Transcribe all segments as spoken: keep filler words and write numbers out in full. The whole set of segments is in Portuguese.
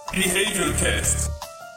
BehaviorCast.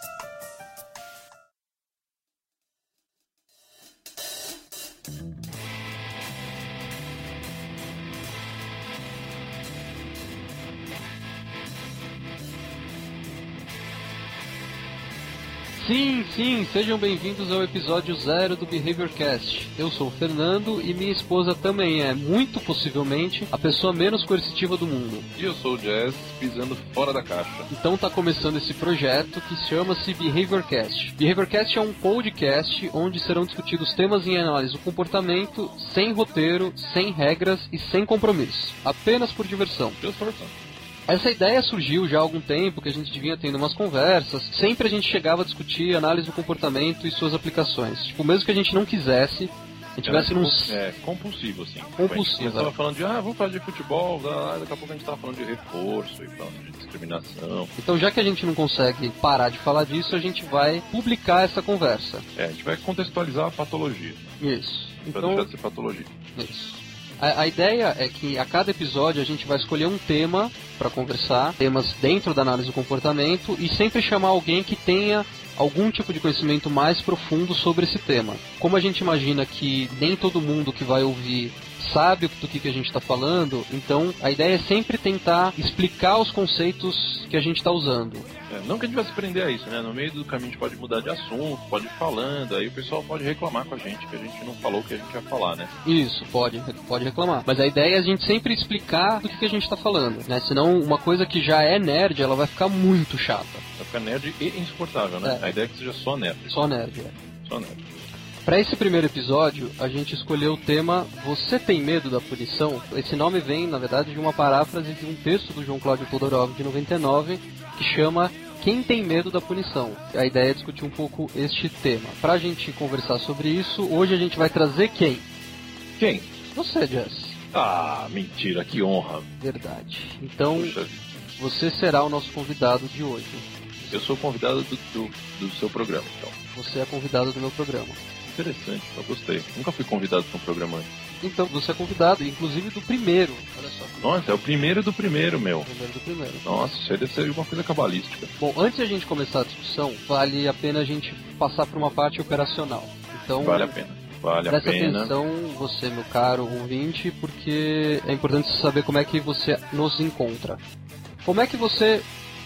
Sim, sim, sejam bem-vindos ao episódio zero do BehaviorCast. Eu sou o Fernando e minha esposa também é, muito possivelmente, a pessoa menos coercitiva do mundo. E eu sou o Jazz, pisando fora da caixa. Então tá começando esse projeto que chama-se BehaviorCast. BehaviorCast é um podcast onde serão discutidos temas em análise do comportamento, sem roteiro, sem regras e sem compromisso. Apenas por diversão. Just for fun. Essa ideia surgiu já há algum tempo, que a gente vinha tendo umas conversas. Sempre a gente chegava a discutir análise do comportamento e suas aplicações. Tipo, mesmo que a gente não quisesse, a gente tivesse num... É, compulsivo, assim. Compulsivo. A gente tava falando de, ah, vamos falar de futebol, daqui a pouco a gente tava falando de reforço e falando de discriminação. Então, já que a gente não consegue parar de falar disso, a gente vai publicar essa conversa. É, a gente vai contextualizar a patologia. Isso. Pra Então... deixar de ser patologia. Isso. A, a ideia é que a cada episódio a gente vai escolher um tema para conversar, temas dentro da análise do comportamento, e sempre chamar alguém que tenha algum tipo de conhecimento mais profundo sobre esse tema. Como a gente imagina que nem todo mundo que vai ouvir sabe do que, que a gente está falando, então a ideia é sempre tentar explicar os conceitos que a gente está usando. É, não que a gente vai se prender a isso, né? No meio do caminho a gente pode mudar de assunto, pode ir falando, aí o pessoal pode reclamar com a gente, que a gente não falou o que a gente ia falar, né? Isso, pode, pode reclamar. Mas a ideia é a gente sempre explicar do que, que a gente está falando, né? Senão uma coisa que já é nerd, ela vai ficar muito chata. Vai ficar nerd e insuportável, né? É. A ideia é que seja só nerd. Só nerd, é. Só nerd. Para esse primeiro episódio, a gente escolheu o tema Você tem medo da punição? Esse nome vem, na verdade, de uma paráfrase de um texto do João Cláudio Todorov, de noventa e nove, que chama Quem tem medo da punição? A ideia é discutir um pouco este tema. Para a gente conversar sobre isso, hoje a gente vai trazer quem? Quem? Você, Jess. Ah, mentira, que honra. Verdade. Então, Puxa vida. você será o nosso convidado de hoje. Eu sou convidado do, do, do seu programa, então. Você é convidado do meu programa. Interessante, eu gostei. Nunca fui convidado para um programa antes. Então, você é convidado, inclusive do primeiro. Olha só. Nossa, é o primeiro do primeiro, meu. O primeiro do primeiro. Nossa, isso aí deve ser uma coisa cabalística. Bom, antes de a gente começar a discussão, vale a pena a gente passar por uma parte operacional. Então, Vale a pena. Vale a presta pena. atenção, você, meu caro ouvinte, porque é importante saber como é que você nos encontra. Como é que você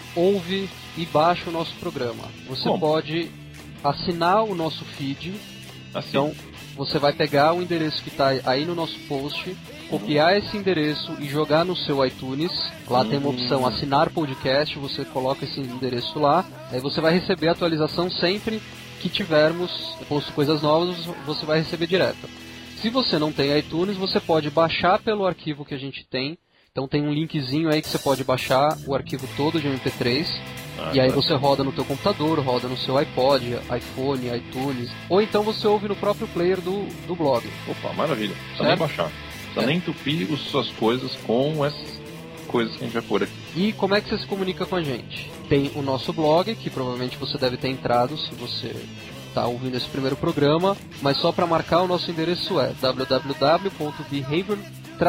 ouve e baixa o nosso programa? Você Como? pode assinar o nosso feed. Assim. Então, você vai pegar o endereço que está aí no nosso post, copiar esse endereço e jogar no seu iTunes. Lá tem uma opção assinar podcast, você coloca esse endereço lá. Aí você vai receber a atualização sempre que tivermos posto coisas novas, você vai receber direto. Se você não tem iTunes, você pode baixar pelo arquivo que a gente tem. Então tem um linkzinho aí que você pode baixar o arquivo todo de M P três. Ah, e aí tá. você roda no teu computador, roda no seu iPod, iPhone, iTunes. Ou então você ouve no próprio player do, do blog. Opa, maravilha. Não precisa Certo? nem baixar. Não precisa É. nem entupir as suas coisas com essas coisas que a gente vai pôr aqui. E como é que você se comunica com a gente? Tem o nosso blog, que provavelmente você deve ter entrado se você está ouvindo esse primeiro programa. Mas só para marcar, o nosso endereço é w w w ponto behavior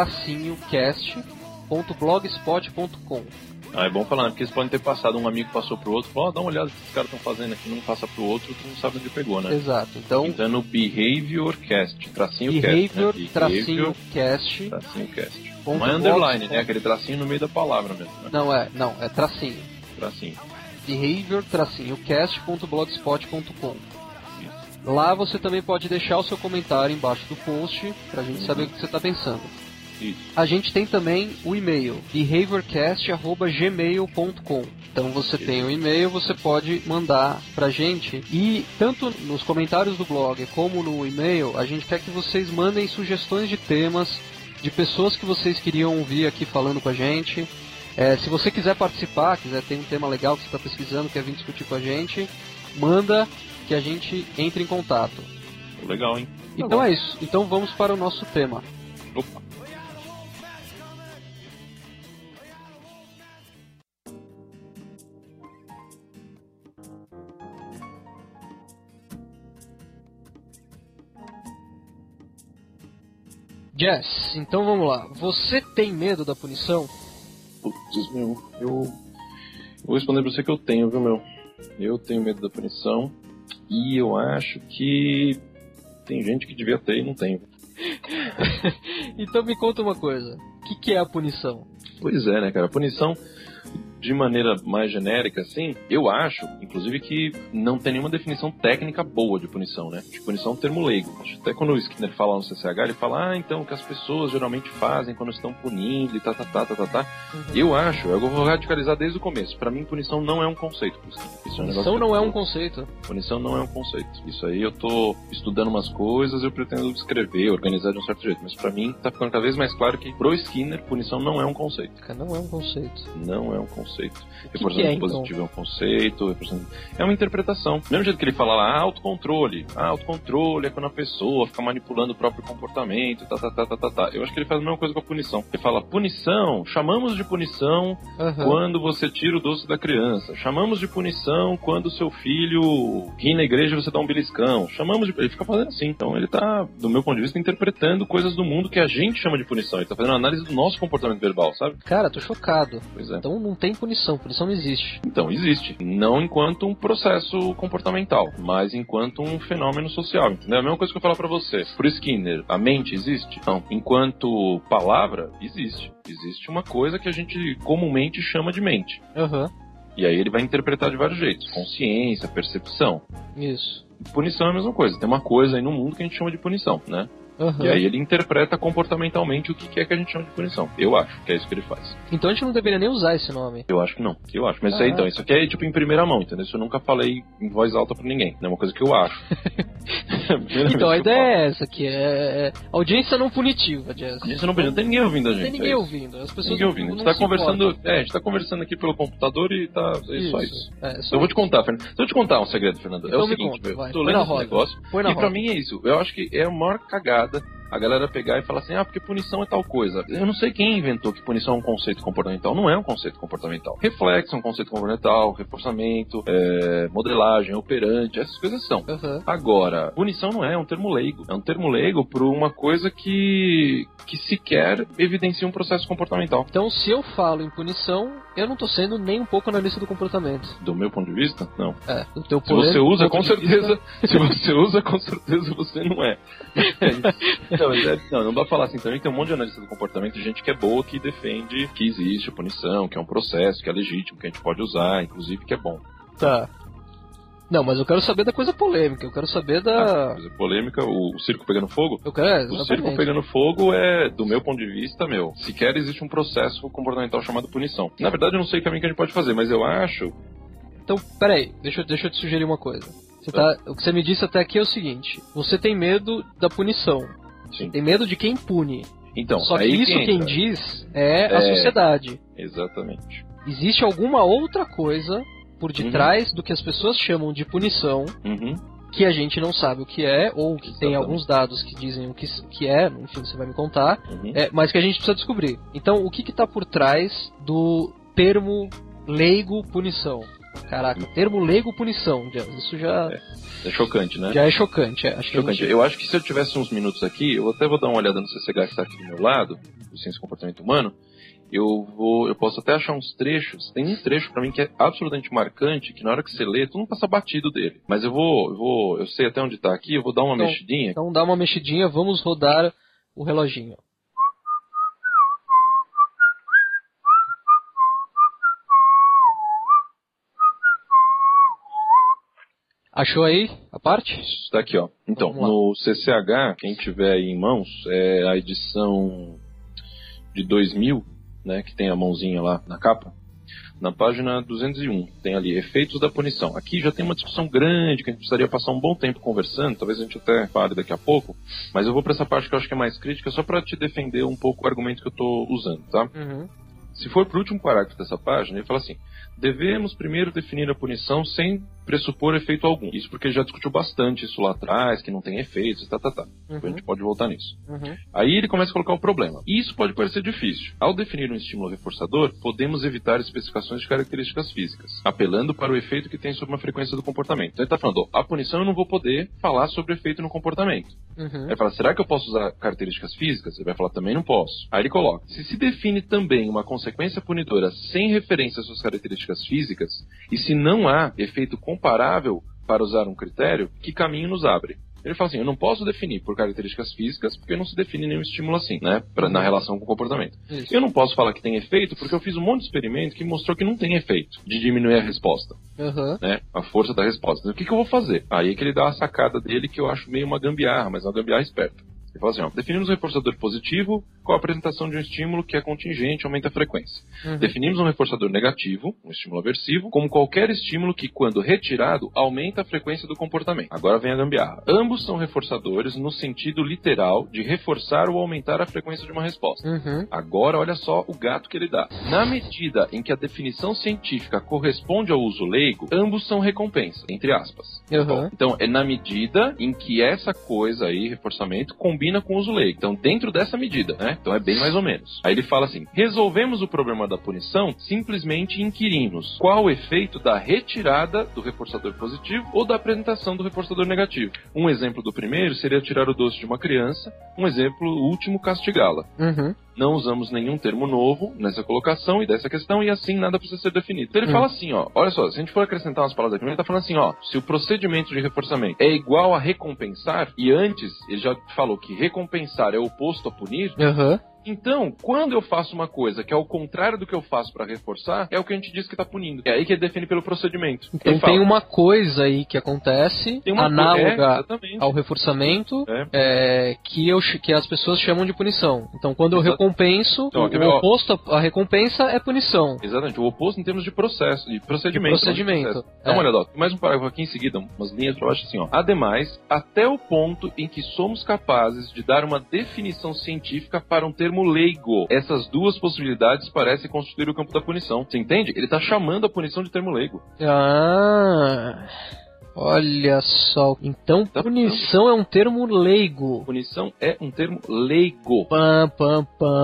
cast ponto blogspot ponto com. Ah, é bom falar, né? Porque eles podem ter passado, um amigo passou pro outro, falou, ó, dá uma olhada no que os caras estão fazendo aqui, não passa pro outro, tu não sabe onde pegou, né? Exato. Então, Então é no BehaviorCast, tracinho behavior cast, né? tracinho cast. tracinho cast. Ponto Não é underline, blogspot. né? Aquele tracinho no meio da palavra mesmo, né? Não é, não, é tracinho. Tracinho. behavior tracinho cast ponto blogspot ponto com. Lá você também pode deixar o seu comentário embaixo do post pra gente saber o que você está pensando. Isso. A gente tem também o e-mail behaviorcast arroba gmail ponto com. Então você tem o e-mail, você pode mandar pra gente. E tanto nos comentários do blog como no e-mail, a gente quer que vocês mandem sugestões de temas, de pessoas que vocês queriam ouvir aqui falando com a gente. É, se você quiser participar, quiser ter um tema legal que você está pesquisando, quer vir discutir com a gente, manda que a gente entre em contato. Legal, hein? Então é isso. Então vamos para o nosso tema. Opa. Jess, então vamos lá. Você tem medo da punição? Putz, meu, eu... Vou responder pra você que eu tenho, viu, meu? Eu tenho medo da punição e eu acho que tem gente que devia ter e não tem. Então me conta uma coisa. O que, que é a punição? Pois é, né, cara? A punição, de maneira mais genérica, assim, eu acho, inclusive, que não tem nenhuma definição técnica boa de punição, né? De punição é um termo leigo. Até quando o Skinner fala no C C H, ele fala, ah, então, o que as pessoas geralmente fazem quando estão punindo e tá, tá, tá, tá, tá, tá. Uhum. Eu acho, eu vou radicalizar desde o começo. Pra mim, punição não é um conceito. Isso é um punição não é um conceito? Punição não é um conceito. Isso aí eu tô estudando umas coisas, eu pretendo descrever, organizar de um certo jeito. Mas pra mim, tá ficando cada vez mais claro que, pro Skinner, punição não é um conceito. Cara, não é um conceito. Não é um conceito. Reforçamento positivo é um conceito, é uma interpretação. Do mesmo jeito que ele fala lá, ah, autocontrole. Ah, autocontrole é quando a pessoa fica manipulando o próprio comportamento, tá, tá, tá, tá, tá, tá. Eu acho que ele faz a mesma coisa com a punição. Ele fala, punição, chamamos de punição uhum. quando você tira o doce da criança. Chamamos de punição quando o seu filho ri na igreja e você dá um beliscão. Chamamos de... Ele fica fazendo assim. Então ele tá, do meu ponto de vista, interpretando coisas do mundo que a gente chama de punição. Ele tá fazendo uma análise do nosso comportamento verbal, sabe? Cara, tô chocado. Pois é. Então não tem punição, punição não existe. Então, existe. Não enquanto um processo comportamental, mas enquanto um fenômeno social, entendeu? A mesma coisa que eu falar pra você. Por Skinner, a mente existe? Não. Enquanto palavra, existe. Existe uma coisa que a gente comumente chama de mente. Aham. Uhum. E aí ele vai interpretar de vários jeitos. Consciência, percepção. Isso. Punição é a mesma coisa. Tem uma coisa aí no mundo que a gente chama de punição, né? Uhum. E aí ele interpreta comportamentalmente o que é que a gente chama de punição. Eu acho que é isso que ele faz. Então a gente não deveria nem usar esse nome. Eu acho que não. Eu acho. Mas ah, isso aí, então, isso aqui é tipo em primeira mão, entendeu? Isso eu nunca falei em voz alta pra ninguém. É uma coisa que eu acho. Então a ideia é essa aqui. É, é audiência não punitiva, Jess. Audiência não punitiva. Não tem ninguém ouvindo a gente. Não tem ninguém é ouvindo. As pessoas ninguém ouvindo. A gente não tá conversando. É, a gente tá conversando aqui pelo computador e tá. É isso. Só isso. É, só então eu vou te contar, Fernando. Deixa eu te contar um segredo, Fernando. Então é o seguinte, conta, eu tô lendo esse negócio. Põe na e roda. Pra mim é isso. Eu acho que é a maior cagada a galera pegar e falar assim, ah, porque punição é tal coisa. Eu não sei quem inventou que punição é um conceito comportamental. Não é um conceito comportamental. Reflexo é um conceito comportamental, reforçamento, é, modelagem, operante, essas coisas são. Uhum. Agora, punição não é, é um termo leigo. É um termo leigo por uma coisa que, que sequer evidencia um processo comportamental. Então, se eu falo em punição, eu não tô sendo nem um pouco analista do comportamento. Do meu ponto de vista, não. É, do teu Se você usa, com certeza, vista... se você usa, com certeza você não é. Não, é, não, não dá pra falar assim também. Tem um monte de analista do comportamento, gente que é boa, que defende que existe a punição, que é um processo, que é legítimo, que a gente pode usar, inclusive que é bom. Tá. Não, mas eu quero saber da coisa polêmica, eu quero saber da... Ah, coisa polêmica, o, o circo pegando fogo? Eu quero, exatamente. O circo pegando fogo é, do meu ponto de vista, meu, sequer existe um processo comportamental chamado punição. Na verdade, eu não sei o caminho que a gente pode fazer, mas eu acho... Então, peraí, deixa, deixa eu te sugerir uma coisa. Você tá, o que você me disse até aqui é o seguinte, você tem medo da punição. Sim. Tem medo de quem pune. Então, só que aí isso que quem diz é, é a sociedade. Exatamente. Existe alguma outra coisa por detrás uhum. do que as pessoas chamam de punição, uhum. que a gente não sabe o que é, ou que exatamente. Tem alguns dados que dizem o que, que é, enfim, você vai me contar, uhum. é, mas que a gente precisa descobrir. Então, o que está por trás do termo leigo punição? Caraca, termo leigo punição, isso já... É, é chocante, né? Já é chocante, é. Acho chocante. Gente... Eu acho que se eu tivesse uns minutos aqui, eu até vou dar uma olhada no C C H que está aqui do meu lado, do Ciência e Comportamento Humano, eu vou, eu posso até achar uns trechos, tem um trecho pra mim que é absolutamente marcante, que na hora que você lê, tu não passa batido dele. Mas eu vou, eu vou, eu sei até onde tá aqui, eu vou dar uma então, mexidinha. Então dá uma mexidinha, vamos rodar o reloginho. Achou aí a parte? Está aqui, ó. Então, no C C H, quem tiver aí em mãos, é a edição de dois mil, né, que tem a mãozinha lá na capa. Na página duzentos e um, tem ali efeitos da punição. Aqui já tem uma discussão grande, que a gente precisaria passar um bom tempo conversando, talvez a gente até fale daqui a pouco, mas eu vou para essa parte que eu acho que é mais crítica, só para te defender um pouco o argumento que eu estou usando, tá? Uhum. Se for pro último parágrafo dessa página, ele fala assim: devemos primeiro definir a punição sem pressupor efeito algum. Isso porque ele já discutiu bastante isso lá atrás, que não tem efeitos, tá, tá, tá. Uhum. A gente pode voltar nisso. Uhum. Aí ele começa a colocar o problema. Isso pode parecer difícil. Ao definir um estímulo reforçador, podemos evitar especificações de características físicas, apelando para o efeito que tem sobre uma frequência do comportamento. Então ele está falando, ó, a punição eu não vou poder falar sobre efeito no comportamento. Uhum. Aí ele fala, será que eu posso usar características físicas? Ele vai falar, também não posso. Aí ele coloca, se se define também uma consequência punidora sem referência às suas características físicas, e se não há efeito comparável para usar um critério, que caminho nos abre? Ele fala assim, eu não posso definir por características físicas porque não se define nenhum estímulo assim, né? Pra, na relação com o comportamento. Isso. Eu não posso falar que tem efeito porque eu fiz um monte de experimento que mostrou que não tem efeito de diminuir a resposta. Uhum. Né? A força da resposta. Então, o que, que eu vou fazer? Aí é que ele dá a sacada dele que eu acho meio uma gambiarra, mas uma gambiarra esperta. Ele fala assim, ó, definimos um reforçador positivo com a apresentação de um estímulo que é contingente e aumenta a frequência. Uhum. Definimos um reforçador negativo, um estímulo aversivo, como qualquer estímulo que, quando retirado, aumenta a frequência do comportamento. Agora vem a gambiarra. Ambos são reforçadores no sentido literal de reforçar ou aumentar a frequência de uma resposta. Uhum. Agora, olha só o gato que ele dá. Na medida em que a definição científica corresponde ao uso leigo, ambos são recompensa, entre aspas. Uhum. Bom, então, é na medida em que essa coisa aí, reforçamento, combina com o uso leigo. Então, dentro dessa medida, né? Então, é bem mais ou menos. Aí ele fala assim, resolvemos o problema da punição simplesmente inquirimos qual o efeito da retirada do reforçador positivo ou da apresentação do reforçador negativo. Um exemplo do primeiro seria tirar o doce de uma criança, um exemplo último, castigá-la. Uhum. Não usamos nenhum termo novo nessa colocação e dessa questão, e assim nada precisa ser definido. Então ele hum. fala assim, ó, olha só, se a gente for acrescentar umas palavras aqui, ele tá falando assim, ó, se o procedimento de reforçamento é igual a recompensar, e antes ele já falou que recompensar é oposto a punir, uhum. Então, quando eu faço uma coisa que é o contrário do que eu faço para reforçar, é o que a gente diz que tá punindo. É aí que ele define pelo procedimento. Então ele tem fala, uma coisa aí que acontece, uma análoga é, ao reforçamento, é. É, que, eu, que as pessoas chamam de punição. Então, quando eu Exato. recompenso, então, o oposto à recompensa é punição. Exatamente, o oposto em termos de processo, de procedimento. De procedimento. De Dá uma olhada, ó, mais um parágrafo aqui em seguida, umas linhas pra baixo assim, ó. Ademais, até o ponto em que somos capazes de dar uma definição científica para um termo leigo. Essas duas possibilidades parecem constituir o campo da punição. Você entende? Ele está chamando a punição de termo leigo. Ah... Olha só, então tá, punição não. é um termo leigo. Punição é um termo leigo. Pam, pam,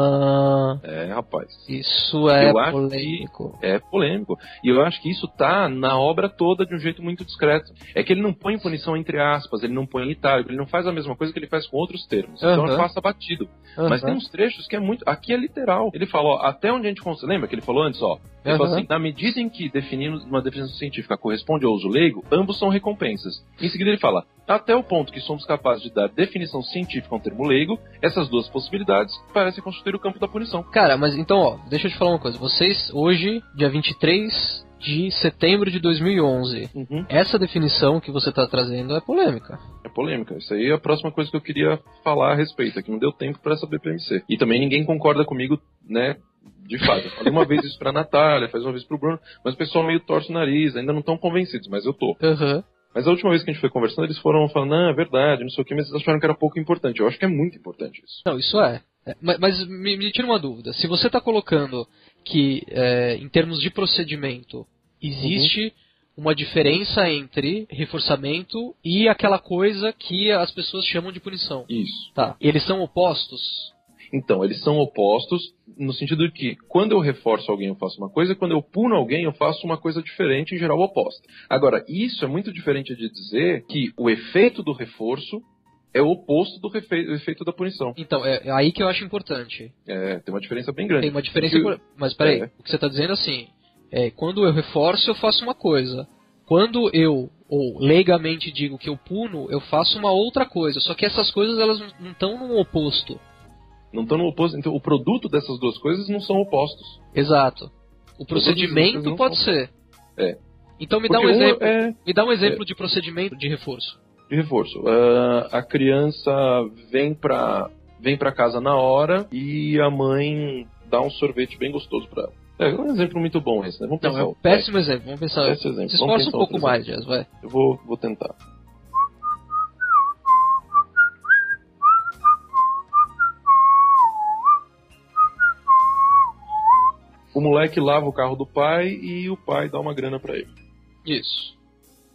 pam. É, rapaz. Isso é polêmico. É polêmico. E eu acho que isso tá na obra toda de um jeito muito discreto. É que ele não põe punição entre aspas, ele não põe em itálico, ele não faz a mesma coisa que ele faz com outros termos. Uhum. Então ele passa batido. Uhum. Mas tem uns trechos que é muito... Aqui é literal. Ele fala, ó, até onde a gente consegue... Lembra que ele falou antes, ó? Ele uhum. falou assim, na medida em que definimos uma definição científica corresponde ao uso leigo, ambos são recompensas. Em seguida ele fala, até o ponto que somos capazes de dar definição científica a um termo leigo, essas duas possibilidades parecem constituir o campo da punição. Cara, mas então, ó, deixa eu te falar uma coisa. Vocês, hoje, dia vinte e três de setembro de dois mil e onze, uhum. essa definição que você tá trazendo é polêmica. É polêmica. Isso aí é a próxima coisa que eu queria falar a respeito, é que não deu tempo para essa B P M C. E também ninguém concorda comigo, né? De fato, eu falei uma vez isso pra Natália, faz uma vez pro Bruno, mas o pessoal meio torce o nariz, ainda não estão convencidos, mas eu tô. Uhum. Mas a última vez que a gente foi conversando, eles foram falando, não, é verdade, não sei o que, mas eles acharam que era pouco importante. Eu acho que é muito importante isso. Não, isso é. é mas mas me, me tira uma dúvida. Se você tá colocando que, é, em termos de procedimento, existe uhum. uma diferença entre reforçamento e aquela coisa que as pessoas chamam de punição. Isso. Tá. Eles são opostos? Então, eles são opostos no sentido de que quando eu reforço alguém eu faço uma coisa, quando eu puno alguém eu faço uma coisa diferente, em geral oposta. Agora, isso é muito diferente de dizer que o efeito do reforço é o oposto do refe- efeito da punição. Então, é aí que eu acho importante. É, tem uma diferença bem grande. Tem uma diferença, Porque... mas peraí, é. o que você está dizendo assim, é, quando eu reforço eu faço uma coisa. Quando eu, ou leigamente digo que eu puno, eu faço uma outra coisa. Só que essas coisas elas não estão no oposto. Não estão no oposto. Então, o produto dessas duas coisas não são opostos. Exato. O procedimento pode ser. É. Então me dá um exemplo. É... Me dá um exemplo é... de procedimento de reforço. De reforço. Uh, a criança vem pra, vem pra casa na hora e a mãe dá um sorvete bem gostoso pra ela. É um exemplo muito bom esse, né? Vamos pensar. Não, é um péssimo é. exemplo. Vamos pensar. Péssimo exemplo. Se esforça um pouco mais, Jazz, vai. Eu vou, vou tentar. O moleque lava o carro do pai e o pai dá uma grana pra ele. Isso.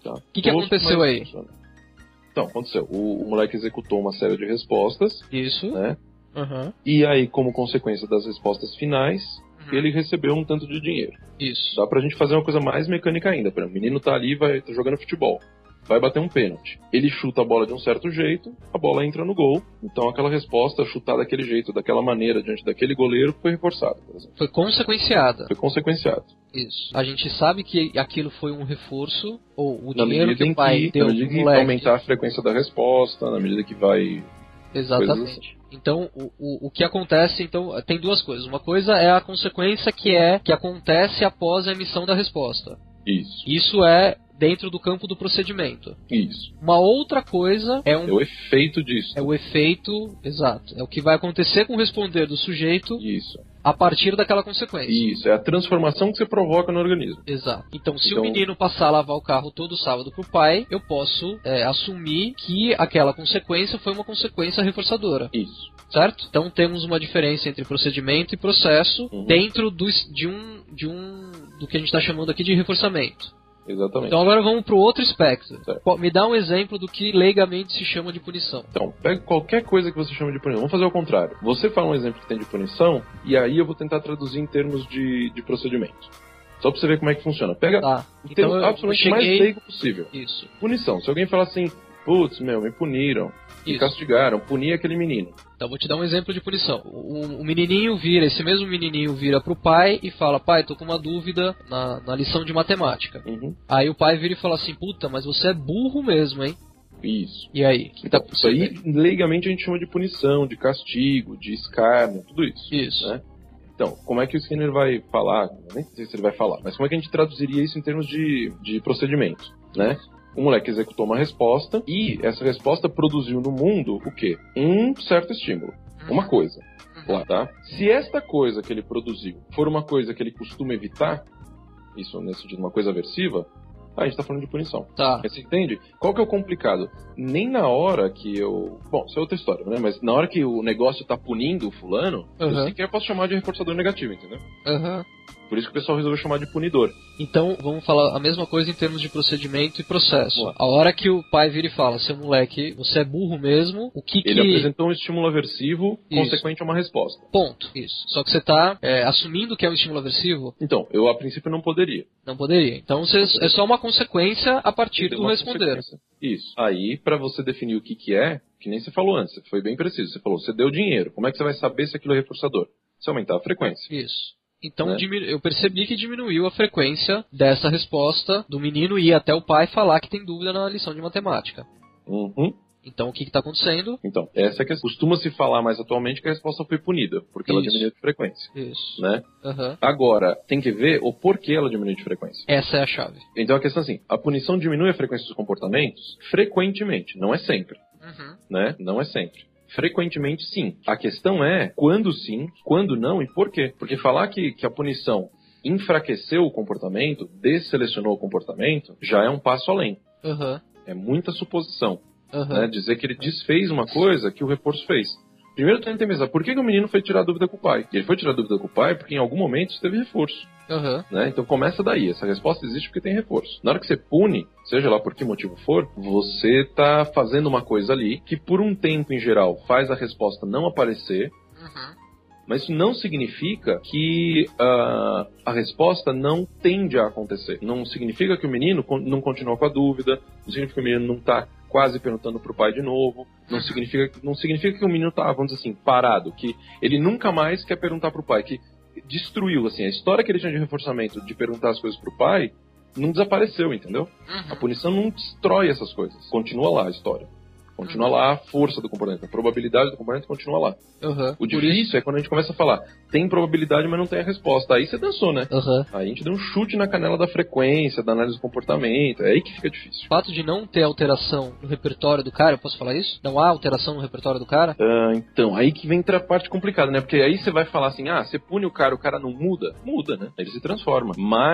Tá? O que, que aconteceu aí? Funciona. Então, aconteceu. O, o moleque executou uma série de respostas. Isso. Né? Uhum. E aí, como consequência das respostas finais, uhum. ele recebeu um tanto de dinheiro. Isso. Dá pra gente fazer uma coisa mais mecânica ainda. Por exemplo, o menino tá ali, vai, tá jogando futebol. Vai bater um pênalti. Ele chuta a bola de um certo jeito, a bola entra no gol. Então aquela resposta chutada daquele jeito, daquela maneira, diante daquele goleiro, foi reforçada, por exemplo. Foi consequenciada. Foi consequenciado. Isso. A gente sabe que aquilo foi um reforço, ou o na dinheiro que o pai que, deu na medida pro que moleque. aumentar a frequência da resposta, na medida que vai... Exatamente. Então, o, o, o que acontece, então, tem duas coisas. Uma coisa é a consequência que é que acontece após a emissão da resposta. Isso. Isso é dentro do campo do procedimento. Isso. Uma outra coisa é um... É o efeito disso. É o efeito, exato. É o que vai acontecer com o responder do sujeito. Isso. A partir daquela consequência. Isso, é a transformação que você provoca no organismo. Exato. Então, se então... o menino passar a lavar o carro todo sábado pro pai, eu posso é, assumir que aquela consequência foi uma consequência reforçadora. Isso. Certo? Então temos uma diferença entre procedimento e processo uhum. dentro do, de, um, de um do que a gente está chamando aqui de reforçamento. Exatamente. Então agora vamos para o outro espectro. Certo. Me dá um exemplo do que leigamente se chama de punição. Então, pega qualquer coisa que você chama de punição. Vamos fazer o contrário. Você fala um exemplo que tem de punição, e aí eu vou tentar traduzir em termos de, de procedimento. Só pra você ver como é que funciona. Pega tá. o então termo eu, absolutamente eu cheguei... mais leigo possível. Isso. Punição. Se alguém falar assim, putz, meu, me puniram, me Isso. castigaram, puni aquele menino. Então vou te dar um exemplo de punição. O, o menininho vira, esse mesmo menininho vira pro pai e fala, pai, tô com uma dúvida na, na lição de matemática. Uhum. Aí o pai vira e fala assim, puta, mas você é burro mesmo, hein? Isso. E aí? Que então, tá isso aí, leigamente, a gente chama de punição, de castigo, de escárnio, tudo isso. Isso. Né? Então, como é que o Skinner vai falar? Nem sei se ele vai falar, mas como é que a gente traduziria isso em termos de, de procedimento, né? O moleque executou uma resposta e essa resposta produziu no mundo o quê? Um certo estímulo. Uma coisa. Lá, tá? Se esta coisa que ele produziu for uma coisa que ele costuma evitar, isso nesse sentido, uma coisa aversiva, a gente tá falando de punição. Tá. Você entende? Qual que é o complicado? Nem na hora que eu... Bom, isso é outra história, né? Mas na hora que o negócio tá punindo o fulano, uhum. eu sequer posso chamar de reforçador negativo, entendeu? Aham. Uhum. Por isso que o pessoal resolveu chamar de punidor. Então, vamos falar a mesma coisa em termos de procedimento e processo. A hora que o pai vira e fala, seu moleque, você é burro mesmo, o que que... Ele apresentou um estímulo aversivo isso. consequente a uma resposta. Ponto. Isso. Só que você está é, assumindo que é um estímulo aversivo? Então, eu a princípio não poderia. Não poderia. Então, você, é só uma consequência a partir do responder. Isso. Aí, para você definir o que que é, que nem você falou antes, você foi bem preciso. Você falou, você deu dinheiro. Como é que você vai saber se aquilo é reforçador? Se aumentar a frequência. Isso. Então né? eu percebi que diminuiu a frequência dessa resposta do menino ir até o pai falar que tem dúvida na lição de matemática. Uhum. Então o que está acontecendo? Então, essa é que costuma-se falar mais atualmente que a resposta foi punida, porque Isso. ela diminuiu de frequência. Isso. Né? Uhum. Agora, tem que ver o porquê ela diminuiu de frequência. Essa é a chave. Então a questão é assim, a punição diminui a frequência dos comportamentos frequentemente, não é sempre. Uhum. Né? Não é sempre. Frequentemente, sim. A questão é quando sim, quando não e por quê. Porque falar que, que a punição enfraqueceu o comportamento, desselecionou o comportamento, já é um passo além. Uhum. É muita suposição. Uhum. Né? Dizer que ele desfez uma coisa que o reforço fez. Primeiro tem que pensar, por que, que o menino foi tirar dúvida com o pai? Ele foi tirar dúvida com o pai porque em algum momento isso teve reforço. Uhum. Né? Então começa daí, essa resposta existe porque tem reforço. Na hora que você pune, seja lá por que motivo for, você está fazendo uma coisa ali que por um tempo em geral faz a resposta não aparecer, uhum. mas isso não significa que uh, a resposta não tende a acontecer. Não significa que o menino não continua com a dúvida, não significa que o menino não está quase perguntando pro pai de novo, não significa, não significa que o menino tá, vamos dizer assim, parado, que ele nunca mais quer perguntar pro pai, que destruiu, assim, a história que ele tinha de reforçamento de perguntar as coisas pro pai não desapareceu, entendeu? Uhum. A punição não destrói essas coisas, continua lá a história. Continua uhum. lá a força do comportamento, a probabilidade do comportamento continua lá. Uhum. O difícil isso... é quando a gente começa a falar, tem probabilidade, mas não tem a resposta. Aí você dançou, né? Uhum. Aí a gente deu um chute na canela da frequência, da análise do comportamento, é aí que fica difícil. O fato de não ter alteração no repertório do cara, eu posso falar isso? Não há alteração no repertório do cara? Uh, então, aí que vem a parte complicada, né? Porque aí você vai falar assim, ah, você pune o cara, o cara não muda? Muda, né? Ele se transforma. Mas...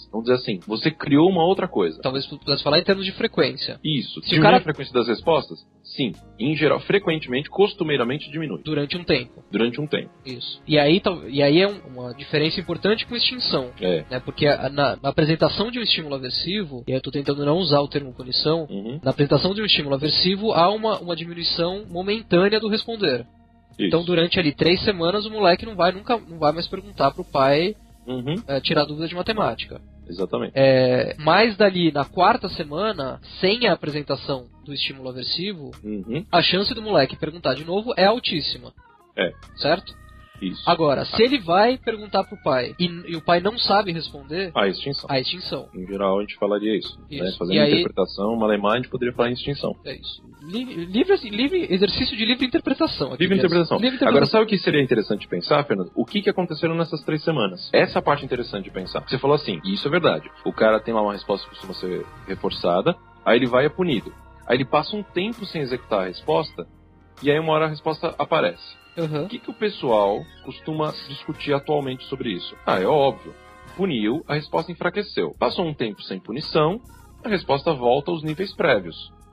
Vamos dizer assim, você criou uma outra coisa. Talvez pudesse falar em termos de frequência. Isso. Se diminui o cara... a frequência das respostas? Sim. Em geral, frequentemente, costumeiramente diminui. Durante um tempo. Durante um tempo. Isso. E aí, e aí é uma diferença importante com extinção. É. Né? Porque na, na apresentação de um estímulo aversivo, e eu estou tentando não usar o termo punição, uhum. na apresentação de um estímulo aversivo há uma, uma diminuição momentânea do responder. Isso. Então, durante ali três semanas, o moleque não vai, nunca, não vai mais perguntar pro pai uhum. é, tirar dúvida de matemática. Exatamente. É, mas dali, na quarta semana, sem a apresentação do estímulo aversivo, uhum. a chance do moleque perguntar de novo é altíssima. É. Certo? Isso. Agora, se ele vai perguntar pro pai e, e o pai não sabe responder... A extinção. A extinção. Em geral, a gente falaria isso. isso. Né? Fazendo e aí... interpretação, uma alemã, a gente poderia falar em extinção. É isso. Livre, livre, livre exercício de livre interpretação. Aqui livre, interpretação. livre interpretação. Agora, sabe o que seria interessante pensar, Fernando? O que, que aconteceram nessas três semanas? Essa parte é interessante de pensar. Você falou assim, e isso é verdade. O cara tem lá uma resposta que costuma ser reforçada, aí ele vai e é punido. Aí ele passa um tempo sem executar a resposta, e aí uma hora a resposta aparece. Uhum. O que, que o pessoal costuma discutir atualmente sobre isso? Ah, é óbvio. Puniu, a resposta enfraqueceu. Passou um tempo sem punição, a resposta volta aos níveis prévios.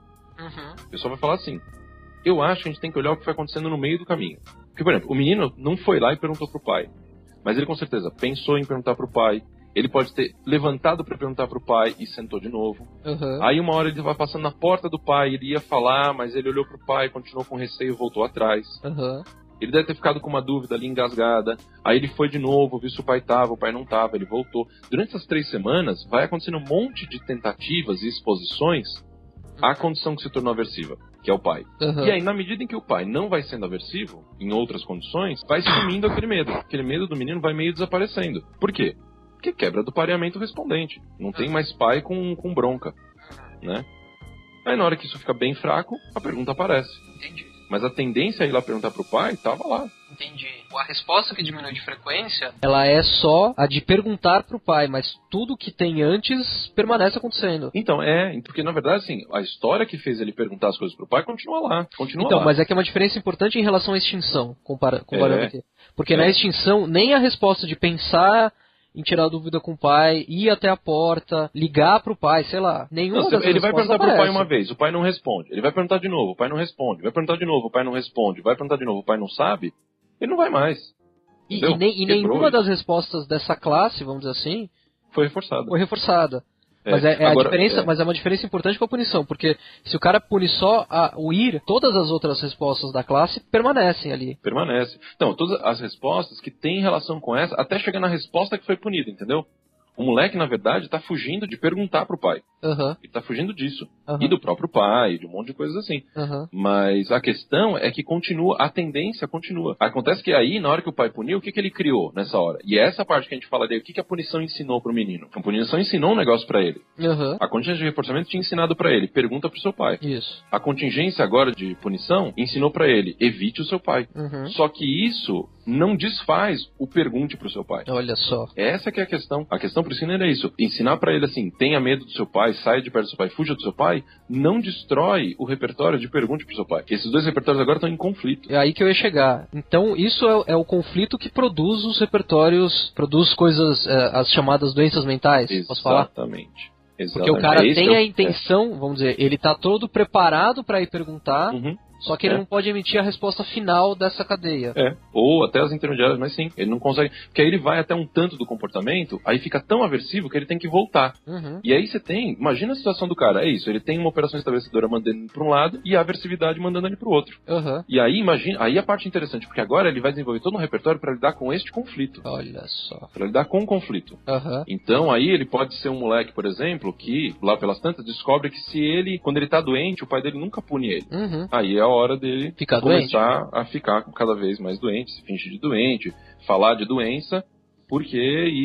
Uhum. O pessoal vai falar assim, eu acho que a gente tem que olhar o que foi acontecendo no meio do caminho. Porque, por exemplo, o menino não foi lá e perguntou pro pai. Mas ele com certeza pensou em perguntar pro pai. Ele pode ter levantado para perguntar pro pai e sentou de novo. Uhum. Aí uma hora ele vai passando na porta do pai, ele ia falar, mas ele olhou pro pai, continuou com receio e voltou atrás. Uhum. Ele deve ter ficado com uma dúvida ali engasgada. Aí ele foi de novo, viu se o pai tava, o pai não tava, ele voltou. Durante essas três semanas, vai acontecendo um monte de tentativas e exposições à condição que se tornou aversiva, que é o pai. Uhum. E aí, na medida em que o pai não vai sendo aversivo, em outras condições, vai sumindo aquele medo. Aquele medo do menino vai meio desaparecendo. Por quê? Porque quebra do pareamento respondente. Não tem mais pai com, com bronca, né? Aí, na hora que isso fica bem fraco, a pergunta aparece. Entendi. Mas a tendência a ir lá perguntar pro pai, tava lá. Entendi. A resposta que diminui de frequência, ela é só a de perguntar pro pai, mas tudo que tem antes permanece acontecendo. Então, é, porque na verdade, assim, a história que fez ele perguntar as coisas pro pai continua lá, continua então, lá. Mas é que é uma diferença importante em relação à extinção, compara comparando é. aqui. Porque é. na extinção, nem a resposta de pensar em tirar a dúvida com o pai, ir até a porta, ligar pro pai, sei lá. Nenhuma não, das ele vai perguntar aparece. pro pai uma vez, o pai não responde. Ele vai perguntar de novo, o pai não responde. Vai perguntar de novo, o pai não responde. Vai perguntar de novo, o pai não sabe. Ele não vai mais. E, e, nem, e nenhuma das respostas dessa classe, vamos dizer assim, foi reforçada. Foi reforçada. É, mas, é, é agora, a diferença, é. mas é uma diferença importante com a punição, porque se o cara pune só a, o ir, todas as outras respostas da classe permanecem ali. Permanece. Então, todas as respostas que têm relação com essa, até chegar na resposta que foi punida, entendeu? O moleque, na verdade, tá fugindo de perguntar pro pai. Uhum. Ele tá fugindo disso. Uhum. E do próprio pai, de um monte de coisas assim. Uhum. Mas a questão é que continua, a tendência continua. Acontece que aí, na hora que o pai puniu, o que, que ele criou nessa hora? E é essa parte que a gente fala dele, o que, que a punição ensinou pro menino? A punição ensinou um negócio pra ele. Uhum. A contingência de reforçamento tinha ensinado pra ele, pergunta pro seu pai. Isso. A contingência agora de punição ensinou pra ele, evite o seu pai. Uhum. Só que isso não desfaz o pergunte pro seu pai. Olha só. Essa que é a questão. A questão pro ensino era isso. Ensinar pra ele assim, tenha medo do seu pai, saia de perto do seu pai, fuja do seu pai, não destrói o repertório de pergunte pro seu pai. Esses dois repertórios agora estão em conflito. É aí que eu ia chegar. Então, isso é, é o conflito que produz os repertórios, produz coisas, é, as chamadas doenças mentais. Exatamente. Posso falar? Exatamente. Porque o cara é tem a intenção, é. vamos dizer, ele tá todo preparado pra ir perguntar, uhum. só que ele é. não pode emitir a resposta final dessa cadeia. É, ou até as intermediárias, mas sim, ele não consegue. Porque aí ele vai até um tanto do comportamento, aí fica tão aversivo que ele tem que voltar. Uhum. E aí você tem, imagina a situação do cara, é isso, ele tem uma operação estabelecedora mandando ele pra um lado e a aversividade mandando ele pro outro. Uhum. E aí, imagina, aí a parte interessante, porque agora ele vai desenvolver todo um repertório para lidar com este conflito. Olha só. Para lidar com o conflito. Uhum. Então aí ele pode ser um moleque, por exemplo, que lá pelas tantas descobre que se ele, quando ele tá doente, o pai dele nunca pune ele. Uhum. Aí é a hora dele ficar começar doente. a ficar cada vez mais doente, se fingir de doente, falar de doença, porque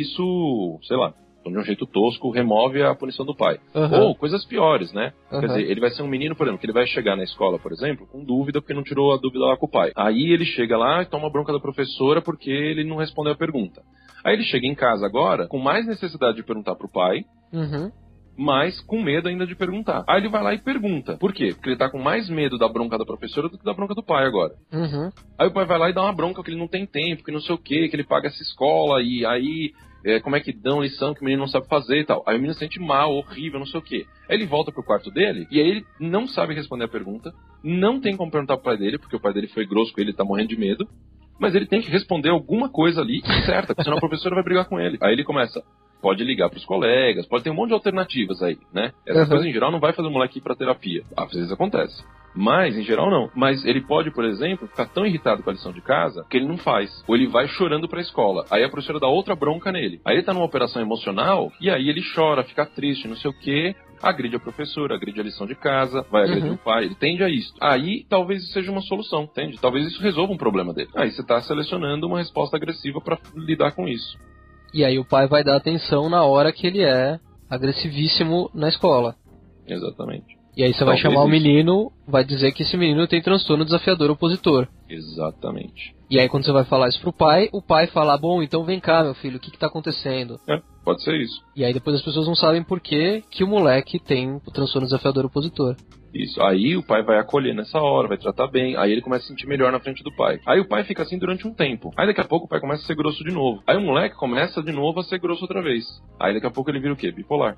isso, sei lá, de um jeito tosco, remove a punição do pai. Uhum. Ou coisas piores, né? Uhum. Quer dizer, ele vai ser um menino, por exemplo, que ele vai chegar na escola, por exemplo, com dúvida porque não tirou a dúvida lá com o pai. Aí ele chega lá e toma bronca da professora porque ele não respondeu a pergunta. Aí ele chega em casa agora com mais necessidade de perguntar pro pai, uhum. mas com medo ainda de perguntar. Aí ele vai lá e pergunta. Por quê? Porque ele tá com mais medo da bronca da professora do que da bronca do pai agora. Uhum. Aí o pai vai lá e dá uma bronca que ele não tem tempo, que não sei o quê, que ele paga essa escola, e aí é, como é que dão lição que o menino não sabe fazer e tal. Aí o menino se sente mal, horrível, não sei o quê. Aí ele volta pro quarto dele, e aí ele não sabe responder a pergunta, não tem como perguntar pro pai dele, porque o pai dele foi grosso com ele, ele tá morrendo de medo, mas ele tem que responder alguma coisa ali certa, senão a professora vai brigar com ele. Aí ele começa, pode ligar pros colegas, pode ter um monte de alternativas aí, né? Essa Uhum. coisa em geral não vai fazer o moleque ir pra terapia. Às vezes acontece. Mas, em geral, não. Mas ele pode, por exemplo, ficar tão irritado com a lição de casa que ele não faz. Ou ele vai chorando pra escola. Aí a professora dá outra bronca nele. Aí ele tá numa operação emocional e aí ele chora, fica triste, não sei o quê. Agride a professora, agride a lição de casa, vai agredir Uhum. o pai, ele tende a isso. Aí talvez isso seja uma solução, entende? Talvez isso resolva um problema dele. Aí você tá selecionando uma resposta agressiva pra lidar com isso. E aí o pai vai dar atenção na hora que ele é agressivíssimo na escola. Exatamente. E aí você vai Talvez chamar o isso. menino, vai dizer que esse menino tem transtorno desafiador opositor. Exatamente. E aí quando você vai falar isso pro pai, o pai fala, bom, então vem cá, meu filho, o que que tá acontecendo? É, pode ser isso. E aí depois as pessoas não sabem por que que o moleque tem o transtorno desafiador opositor. Isso. Aí o pai vai acolher nessa hora, vai tratar bem, aí ele começa a se sentir melhor na frente do pai. Aí o pai fica assim durante um tempo. Aí daqui a pouco o pai começa a ser grosso de novo. Aí o moleque começa de novo a ser grosso outra vez. Aí daqui a pouco ele vira o quê? Bipolar.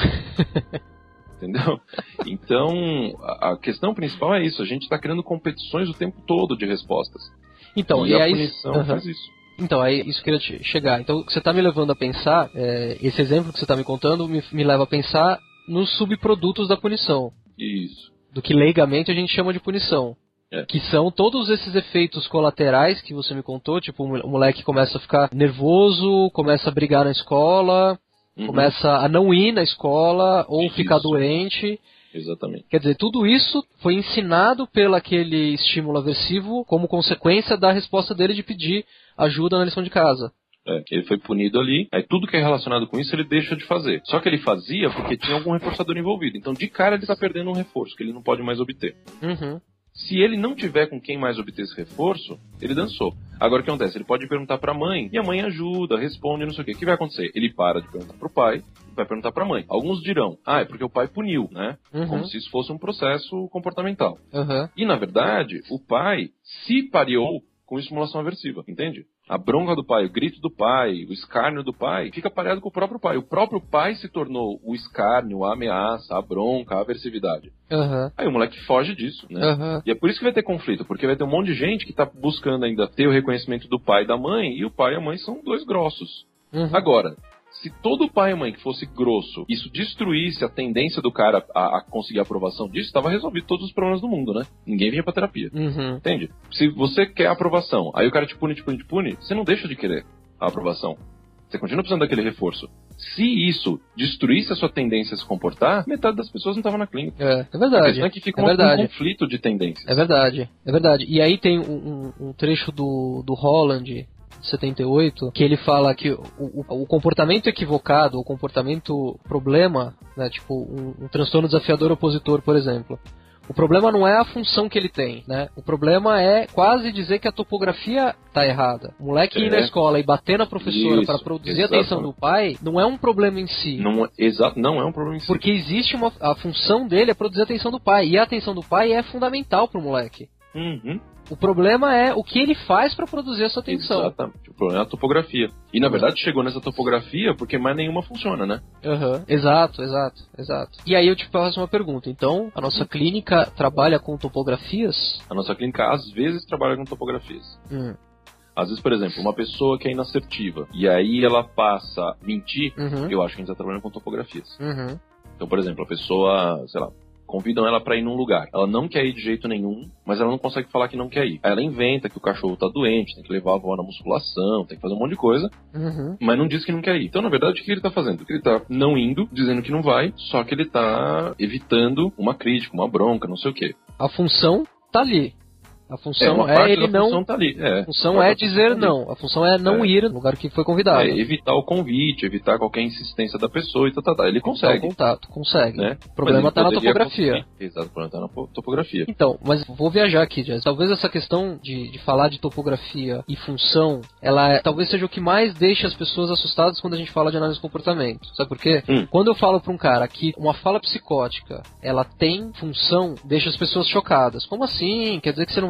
Entendeu? Então, a, a questão principal é isso. A gente está criando competições o tempo todo de respostas. Então, e, e a aí, punição uhum. faz isso. Então, aí isso que eu queria chegar. Então, o que você está me levando a pensar, é, esse exemplo que você está me contando me, me leva a pensar nos subprodutos da punição. Isso. Do que leigamente a gente chama de punição. É. Que são todos esses efeitos colaterais que você me contou, tipo, o moleque começa a ficar nervoso, começa a brigar na escola, Uhum. começa a não ir na escola, ou Isso. ficar doente. Exatamente. Quer dizer, tudo isso foi ensinado pelo aquele estímulo aversivo como consequência da resposta dele de pedir ajuda na lição de casa. É, ele foi punido ali, aí tudo que é relacionado com isso ele deixa de fazer. Só que ele fazia porque tinha algum reforçador envolvido. Então, de cara, ele está perdendo um reforço que ele não pode mais obter. Uhum. Se ele não tiver com quem mais obter esse reforço, ele dançou. Agora o que acontece? Ele pode perguntar pra mãe, e a mãe ajuda, responde, não sei o quê. O que vai acontecer? Ele para de perguntar pro pai, vai perguntar pra mãe. Alguns dirão, ah, é porque o pai puniu, né? Uhum. Como se isso fosse um processo comportamental. Uhum. E, na verdade, o pai se pareou com estimulação aversiva, entende? A bronca do pai, o grito do pai, o escárnio do pai, fica pareado com o próprio pai. O próprio pai se tornou o escárnio, a ameaça, a bronca, a aversividade. Uhum. Aí o moleque foge disso, né? Uhum. E é por isso que vai ter conflito, porque vai ter um monte de gente que tá buscando ainda ter o reconhecimento do pai e da mãe, e o pai e a mãe são dois grossos. Uhum. Agora, se todo pai e mãe que fosse grosso, isso destruísse a tendência do cara a, a conseguir a aprovação disso, estava resolvido todos os problemas do mundo, né? Ninguém vinha pra terapia. Uhum. Entende? Se você quer a aprovação, aí o cara te pune, te pune, te pune, você não deixa de querer a aprovação. Você continua precisando daquele reforço. Se isso destruísse a sua tendência a se comportar, metade das pessoas não estava na clínica. É, é A verdade. questão é que fica é uma- verdade. um conflito de tendências. É verdade, é verdade. E aí tem um, um- um trecho do, do Holland, de setenta e oito, que ele fala que o, o, o comportamento equivocado, o comportamento problema, né, tipo um, um transtorno desafiador opositor, por exemplo, o problema não é a função que ele tem, né? O problema é quase dizer que a topografia tá errada. O moleque É. ir na escola e bater na professora Isso, para produzir a exatamente. atenção do pai não é um problema em si. Não, é- exato, não é um problema em si. Porque existe uma... A função dele é produzir a atenção do pai. E a atenção do pai é fundamental pro moleque. Uhum. O problema é o que ele faz para produzir essa atenção. Exatamente. O problema é a topografia. E na verdade chegou nessa topografia porque mais nenhuma funciona, né? Uhum. Exato, exato, exato. E aí eu te faço uma pergunta. Então, a nossa clínica trabalha com topografias? A nossa clínica às vezes trabalha com topografias. Hum. Às vezes, por exemplo, uma pessoa que é inassertiva e aí ela passa a mentir, Uhum. eu acho que a gente está trabalhando com topografias. Uhum. Então, por exemplo, a pessoa, sei lá, convidam ela pra ir num lugar. Ela não quer ir de jeito nenhum, mas ela não consegue falar que não quer ir. Aí ela inventa que o cachorro tá doente, tem que levar a avó na musculação, tem que fazer um monte de coisa, Uhum. mas não diz que não quer ir. Então, na verdade, o que ele tá fazendo? Ele tá não indo, dizendo que não vai, só que ele tá evitando uma crítica, uma bronca, não sei o quê. A função tá ali. A função uma é, parte ele da não... função tá ali. É, A função uma é parte da dizer função tá ali. não. A função é não É. ir no lugar que foi convidado. É, evitar o convite, evitar qualquer insistência da pessoa e tal, tal, tal. Ele Evitar consegue. o contato, consegue. Né? O problema Mas tá ele na poderia topografia. conseguir. Exato, o problema tá na po- topografia. Então, mas vou viajar aqui, Jess. Talvez essa questão de, de falar de topografia e função, ela é- talvez seja o que mais deixa as pessoas assustadas quando a gente fala de análise de comportamento. Sabe por quê? Hum. Quando eu falo pra um cara que uma fala psicótica, ela tem função, deixa as pessoas chocadas. Como assim? Quer dizer que você não vai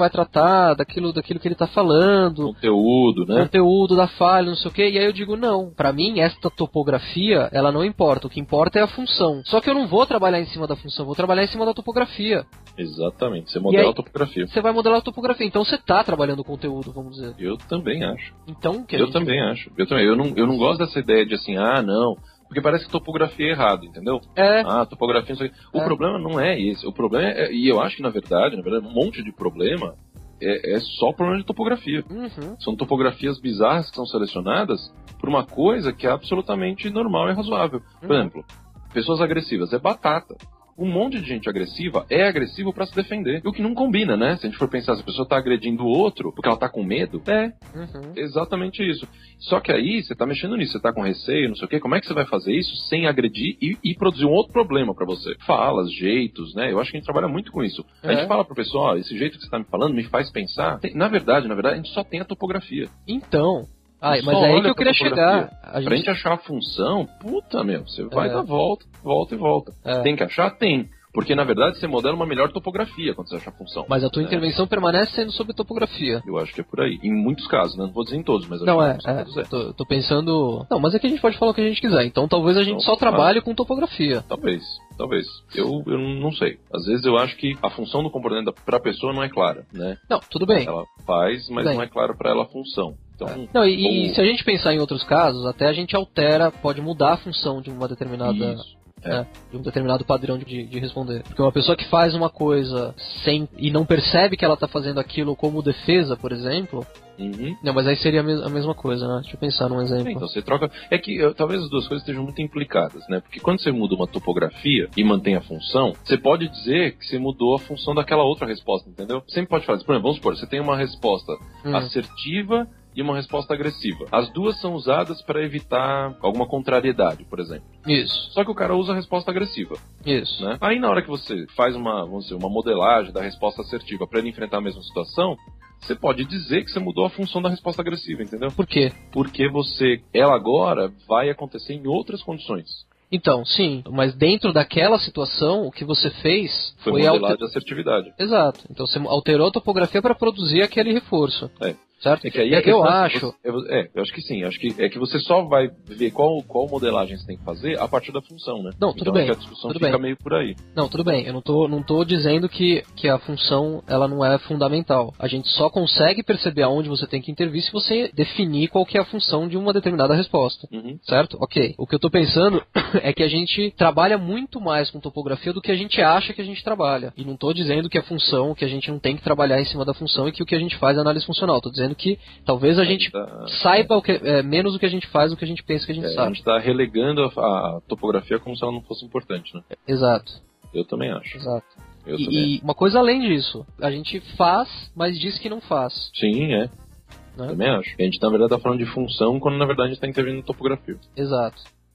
vai tratar daquilo, daquilo que ele tá falando. Conteúdo, né? Conteúdo da falha, não sei o quê. E aí eu digo, não, pra mim, esta topografia, ela não importa. O que importa é a função. Só que eu não vou trabalhar em cima da função, eu vou trabalhar em cima da topografia. Exatamente, você modela aí, a topografia. Você vai modelar a topografia, então você tá trabalhando o conteúdo, vamos dizer. Eu também acho. Então, que a Eu gente... também acho. Eu também. Eu não, eu não gosto dessa ideia de assim, ah, não... Porque parece que topografia é errado, entendeu? É. Ah, topografia não sei o quê. O é. problema não é esse. O problema é... E eu acho que, na verdade, na verdade, um monte de problema é, é só problema de topografia. Uhum. São topografias bizarras que são selecionadas por uma coisa que é absolutamente normal e razoável. Por uhum. exemplo, pessoas agressivas. É batata. Um monte de gente agressiva é agressivo pra se defender. O que não combina, né? Se a gente for pensar, se a pessoa tá agredindo o outro porque ela tá com medo, é uhum. exatamente isso. Só que aí, você tá mexendo nisso, você tá com receio, não sei o quê, como é que você vai fazer isso sem agredir e, e produzir um outro problema pra você? Falas, jeitos, né? Eu acho que a gente trabalha muito com isso. A é. gente fala pro pessoal, ó, esse jeito que você tá me falando me faz pensar. Tem, na verdade, na verdade, a gente só tem a topografia. Então... Ah, mas é aí que eu queria chegar. A gente... Pra gente achar a função, puta, meu, você vai é. dar volta, volta e volta. É. Tem que achar? Tem. Porque, na verdade, você modela uma melhor topografia quando você acha a função. Mas a tua né? intervenção permanece sendo sobre topografia. Eu acho que é por aí. Em muitos casos, né? Não vou dizer em todos, mas... Não, é, é, é. Tô, tô pensando... Não, mas é que a gente pode falar o que a gente quiser. Então talvez a gente então, só trabalhe ah, com topografia. Talvez, talvez. Eu, eu não sei. Às vezes eu acho que a função do componente pra pessoa não é clara, né? Não, tudo bem. Ela faz, mas bem. não é claro pra ela a função. Então, é. Não, e, como... e se a gente pensar em outros casos, até a gente altera, pode mudar a função de uma determinada... Isso. É. É, de um determinado padrão de, de responder. Porque uma pessoa que faz uma coisa sem e não percebe que ela está fazendo aquilo como defesa, por exemplo... Uhum. Não, mas aí seria a, mes a mesma coisa, né? Deixa eu pensar num exemplo. É, então você troca... É que eu, talvez as duas coisas estejam muito implicadas, né? Porque quando você muda uma topografia e mantém a função, você pode dizer que você mudou a função daquela outra resposta, entendeu? Sempre pode fazer. Por exemplo, vamos supor, você tem uma resposta hum. assertiva e uma resposta agressiva. As duas são usadas para evitar alguma contrariedade, por exemplo. Isso. Só que o cara usa a resposta agressiva. Isso. Né? Aí na hora que você faz uma, vamos dizer, uma modelagem da resposta assertiva para ele enfrentar a mesma situação, você pode dizer que você mudou a função da resposta agressiva, entendeu? Por quê? Porque você, ela agora vai acontecer em outras condições. Então, sim, mas dentro daquela situação, o que você fez foi, foi modelagem alter... de assertividade. Exato. Então você alterou a topografia para produzir aquele reforço. É. Certo? É que aí é que eu acho. Você, é, eu acho que sim. Acho que é que você só vai ver qual, qual modelagem você tem que fazer a partir da função, né? Não, tudo então, bem. Acho que a discussão tudo fica bem. meio por aí. Não, tudo bem. Eu não tô, não tô dizendo que, que a função ela não é fundamental. A gente só consegue perceber aonde você tem que intervir se você definir qual que é a função de uma determinada resposta. Uhum. Certo? Ok. O que eu tô pensando é que a gente trabalha muito mais com topografia do que a gente acha que a gente trabalha. E não tô dizendo que a função, que a gente não tem que trabalhar em cima da função e que o que a gente faz é análise funcional. Tô dizendo que talvez a gente tá, saiba o que, é, menos o que a gente faz do que a gente pensa que a gente é, sabe. A gente tá relegando a, a topografia como se ela não fosse importante, né? Exato. Eu também acho. Exato. Eu e, também. e uma coisa além disso, a gente faz, mas diz que não faz. Sim, é. Né? Também acho. A gente na verdade tá falando de função quando na verdade a gente tá intervindo na topografia. Exato.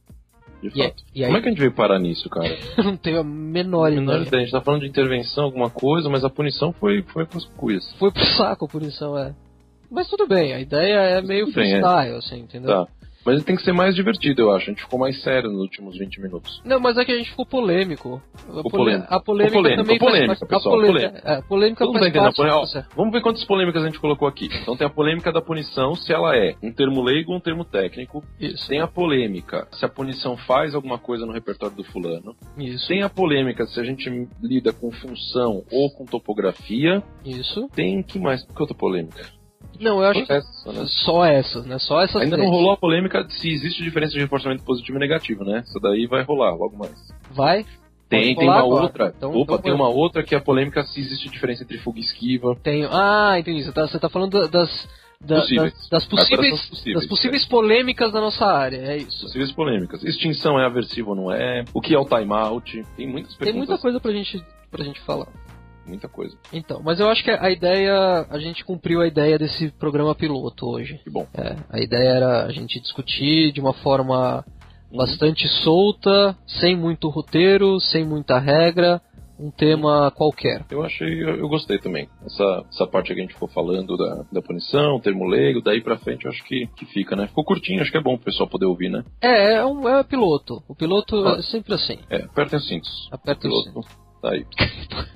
De e fato. É, e aí... Como é que a gente veio parar nisso, cara? Eu não tenho a menor ideia. menor ideia. A gente tá falando de intervenção, alguma coisa, mas a punição foi, foi pros cuias. Foi pro saco a punição, é. Mas tudo bem, a ideia é Mas meio freestyle, é. assim, entendeu? Tá. Mas tem que ser mais divertido, eu acho. A gente ficou mais sério nos últimos vinte minutos. Não, mas é que a gente ficou polêmico. O polêmico. A polêmica, polêmica também polêmica, faz pessoal, a polêmica. polêmica. É, a polêmica Vamos faz parte polêmica. Ó, vamos ver quantas polêmicas a gente colocou aqui. Então tem a polêmica da punição, se ela é um termo leigo ou um termo técnico. Isso. Tem a polêmica se a punição faz alguma coisa no repertório do fulano. Isso. Tem a polêmica se a gente lida com função ou com topografia. Isso. Tem que mais? Que outra polêmica? Não, eu acho que essa, né? só essas, né? Só essas Ainda três. não rolou a polêmica se existe diferença de reforçamento positivo e negativo, né? Isso daí vai rolar logo mais. Vai? Tem, Pode tem uma agora. outra. Então, Opa, então tem uma outra que é a polêmica se existe diferença entre fuga e esquiva. Tem. Ah, entendi. Você tá, você tá falando das, da, possíveis. das, das possíveis, possíveis, das possíveis é. polêmicas da nossa área, é isso. Possíveis polêmicas. Extinção é aversiva ou não é? O que é o timeout? Tem muitas perguntas. Tem muita coisa pra gente, pra gente falar. Muita coisa. Então, mas eu acho que a ideia, a gente cumpriu a ideia desse programa piloto hoje. Que bom. É, a ideia era a gente discutir de uma forma uhum. bastante solta, sem muito roteiro, sem muita regra, um tema qualquer. Eu achei, eu, eu gostei também. Essa, essa parte que a gente ficou falando da, da punição, termo leigo, daí pra frente eu acho que, que fica, né? Ficou curtinho, acho que é bom pro pessoal poder ouvir, né? É, é um é piloto. O piloto ah. é sempre assim. É, apertem os cintos. Apertem os cintos. Tá aí.